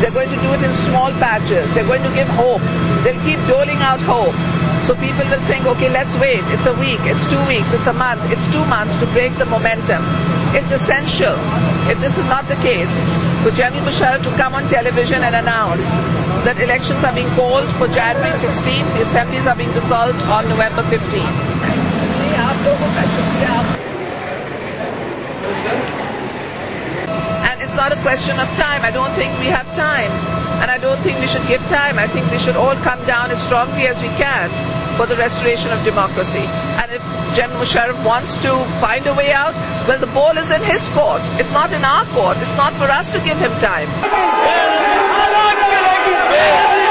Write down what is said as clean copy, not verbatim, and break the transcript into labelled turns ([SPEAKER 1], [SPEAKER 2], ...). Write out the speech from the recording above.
[SPEAKER 1] They're going to do it in small patches. They're going to give hope. They'll keep doling out hope. So people will think, okay, let's wait. It's a week, it's 2 weeks, it's a month, it's 2 months to break the momentum. It's essential, if this is not the case, for General Musharraf to come on television and announce that elections are being called for January 16th, the assemblies are being dissolved on November 15th. And it's not a question of time. I don't think we have time. And I don't think we should give time. I think we should all come down as strongly as we can for the restoration of democracy. And if General Musharraf wants to find a way out, well, the ball is in his court. It's not in our court. It's not for us to give him time.